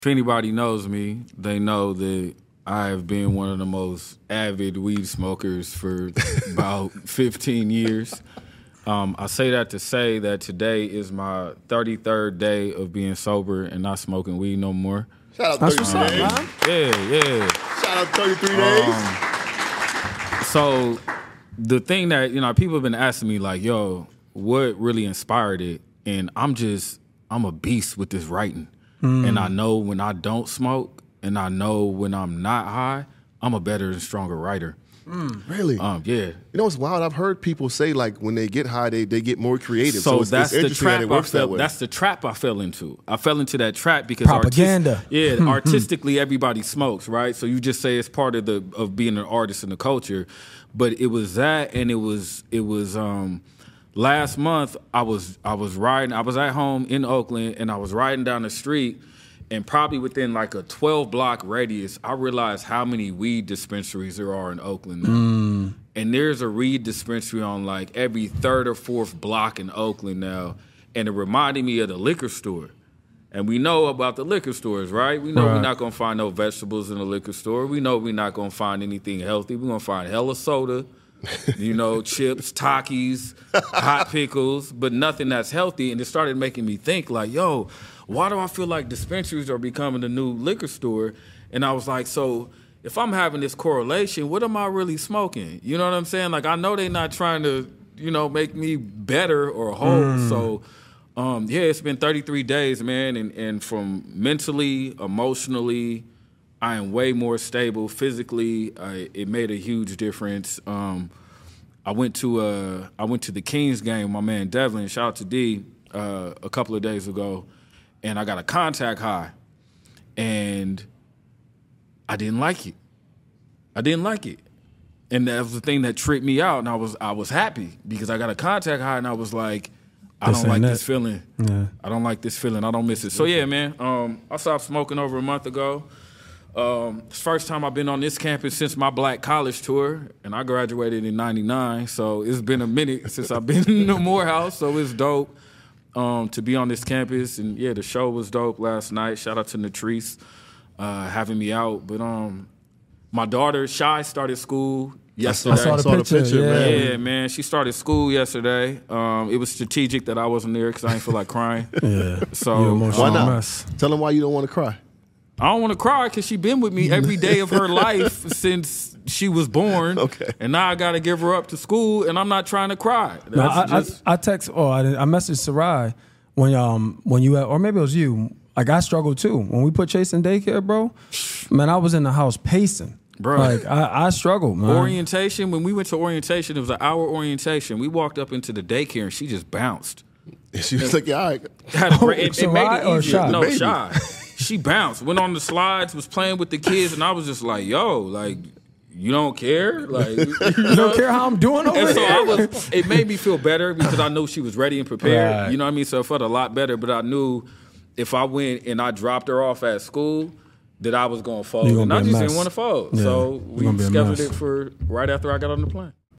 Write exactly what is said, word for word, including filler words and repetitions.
If anybody knows me, they know that I have been one of the most avid weed smokers for about fifteen years. Um, I say that to say that today is my thirty-third day of being sober and not smoking weed no more. Shout out thirty-three days. Um, yeah, yeah. Shout out thirty-three days. Um, so the thing that, you know, people have been asking me like, yo, what really inspired it? And I'm just, I'm a beast with this writing. Mm. And I know when I don't smoke and I know when I'm not high, I'm a better and stronger writer. Mm, really? Um, yeah. You know what's wild? I've heard people say like when they get high, they, they get more creative. So, So, it's, that's it's the interesting trap. that it works I fell, that way. That's the trap I fell into. I fell into that trap because Propaganda. Artis- yeah, artistically everybody smokes, right? So you just say it's part of the of being an artist in the culture, but it was that, and it was it was. Um, last month I was I was riding. I was at home in Oakland, and I was riding down the street. And probably within like a twelve block radius, I realized how many weed dispensaries there are in Oakland now. Mm. And there's a weed dispensary on like every third or fourth block in Oakland now. And it reminded me of the liquor store. And we know about the liquor stores, right? We know right. we're not going to find no vegetables in the liquor store. We know we're not going to find anything healthy. We're going to find hella soda, you know, chips, Takis, hot pickles, but nothing that's healthy. And it started making me think like, yo, why do I feel like dispensaries are becoming the new liquor store? And I was like, so if I'm having this correlation, what am I really smoking? You know what I'm saying? Like, I know they're not trying to, you know, make me better or whole. Mm. So, um, yeah, it's been thirty-three days, man. And, and from mentally, emotionally, I am way more stable. Physically, I, it made a huge difference. Um, I went to uh, I went to the Kings game with my man Devlin, shout out to D, uh, a couple of days ago. And I got a contact high, and I didn't like it. I didn't like it, and that was the thing that tripped me out. And I was I was happy because I got a contact high, and I was like, I This don't like ain't this it. feeling. Yeah. I don't like this feeling. I don't miss it. So yeah, man. Um, I stopped smoking over a month ago. Um, it's the first time I've been on this campus since my Black College tour, and I graduated in ninety-nine. So it's been a minute since I've been in the Morehouse. So it's dope. Um, to be on this campus, and yeah, the show was dope last night. Shout out to Natrice uh, having me out. But um, my daughter Shy started school yesterday. I saw the Saw the picture, picture, yeah. man. Yeah, man, she started school yesterday. Um, it was strategic that I wasn't there because I didn't feel like crying. Yeah. So You emotional Why not? mess. Tell them why you don't want to cry. I don't want to cry because she been with me every day of her life since she was born. Okay. And now I got to give her up to school, and I'm not trying to cry. That's No, I, just, I, I text, or I, I messaged Sarai when um when you, or maybe it was you. Like I struggled too when we put Chase in daycare, bro. Man, I was in the house pacing, Bro. Like I, I struggled, man. orientation, when we went to orientation, it was an hour orientation. We walked up into the daycare, and she just bounced. And she was like, yeah, all right. Had a great, it, it Sarai made it or easier. Shy? No, Baby. Shy. She bounced, went on the slides, was playing with the kids, and I was just like, yo, like, you don't care? Like, you, You don't care how I'm doing over And so here. I was, it made me feel better because I knew she was ready and prepared. Right. You know what I mean? So it felt a lot better, but I knew if I went and I dropped her off at school, that I was going to fold. You gonna And be I a just mess. didn't want to fold. Yeah, So you we gonna be a scheduled mess. it for right after I got on the plane.